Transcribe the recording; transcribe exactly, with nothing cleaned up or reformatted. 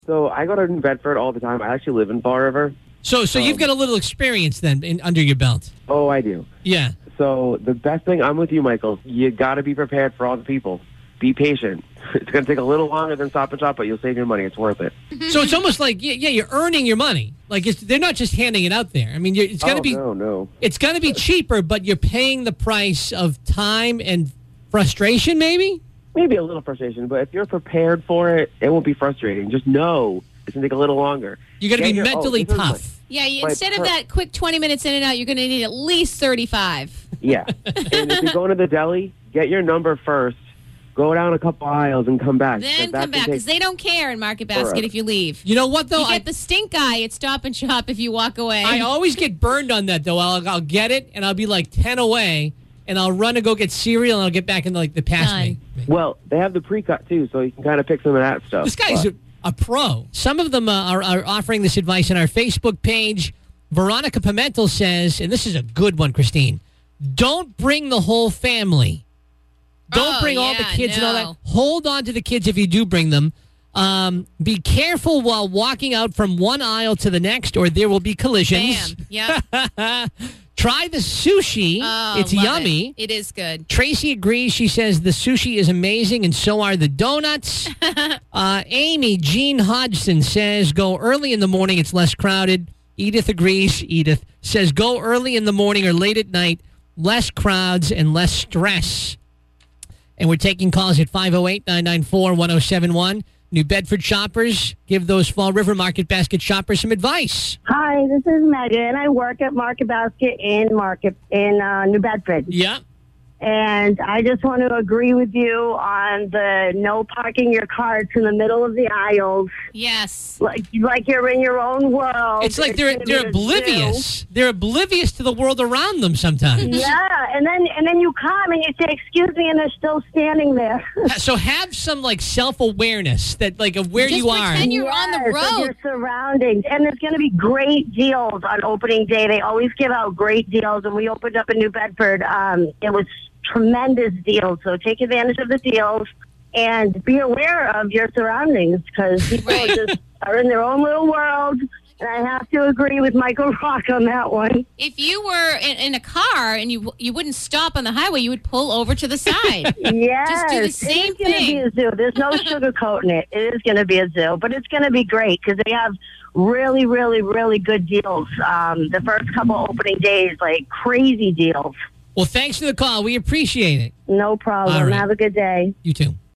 So I go to New Bedford all the time. I actually live in Fall River. So, so Um, you've got a little experience then in, under your belt. Oh, I do. Yeah. So the best thing, I'm with you, Michael. You got to be prepared for all the people. Be patient. It's going to take a little longer than Stop and Shop, but you'll save your money. It's worth it. So it's almost like yeah, yeah you're earning your money. Like it's, they're not just handing it out there. I mean, you're, it's going to oh, be no, no. it's going to be cheaper, but you're paying the price of time and frustration, maybe. Maybe a little frustration, but if you're prepared for it, it won't be frustrating. Just know it's going to take a little longer. You got to Get be your- oh, mentally this is my- tough. Yeah, you, My instead per- of that quick twenty minutes in and out, you're going to need at least thirty-five. Yeah. And if you're going to the deli, get your number first. Go down a couple aisles and come back. Then that come back, can because take- they don't care in Market Basket Forever. if you leave. You know what though? You I, get the stink eye at Stop and Shop if you walk away. I always get burned on that though. I'll, I'll get it and I'll be like ten away, and I'll run and go get cereal, and I'll get back in like the past me. Well, they have the pre-cut, too, so you can kind of pick some of that stuff. This guy's But- a, a pro. Some of them uh, are, are offering this advice on our Facebook page. Veronica Pimentel says, and this is a good one, Christine, don't bring the whole family. Don't Oh, bring all the yeah, kids and all no. that. Hold on to the kids if you do bring them. Um, be careful while walking out from one aisle to the next, or there will be collisions. Bam. Yeah. Try the sushi. Oh, it's love yummy. It. it is good. Tracy agrees. She says the sushi is amazing, and so are the donuts. uh, Amy Jean Hodgson says go early in the morning. It's less crowded. Edith agrees. Edith says go early in the morning or late at night. Less crowds and less stress. And we're taking calls at five oh eight, nine nine four, one oh seven one. New Bedford shoppers, give those Fall River Market Basket shoppers some advice. Hi, this is Megan. I work at Market Basket in Market in uh, New Bedford. Yeah. And I just want to agree with you on the no parking your carts in the middle of the aisles. Yes. Like like you're in your own world. It's like they're gonna they're be a oblivious. They're oblivious to the world around them sometimes. zoo. Yeah, and then and then you come and you say, "Excuse me," and they're still standing there. So have some like self-awareness that like of where Just you are. pretend you're on the Yes, of road. your surroundings. And there's going to be great deals on opening day. They always give out great deals. And we opened up in New Bedford. Um, it was tremendous deals. So take advantage of the deals and be aware of your surroundings, because people Right. just are in their own little world. And I have to agree with Michael Rock on that one. If you were in, in a car and you you wouldn't stop on the highway, you would pull over to the side. Yes. Just do the same It's going to be thing. a zoo. There's no sugarcoating it. It is going to be a zoo, but it's going to be great because they have really, really, really good deals. Um, the first couple opening days, like crazy deals. Well, thanks for the call. We appreciate it. No problem. All right. Have a good day. You too.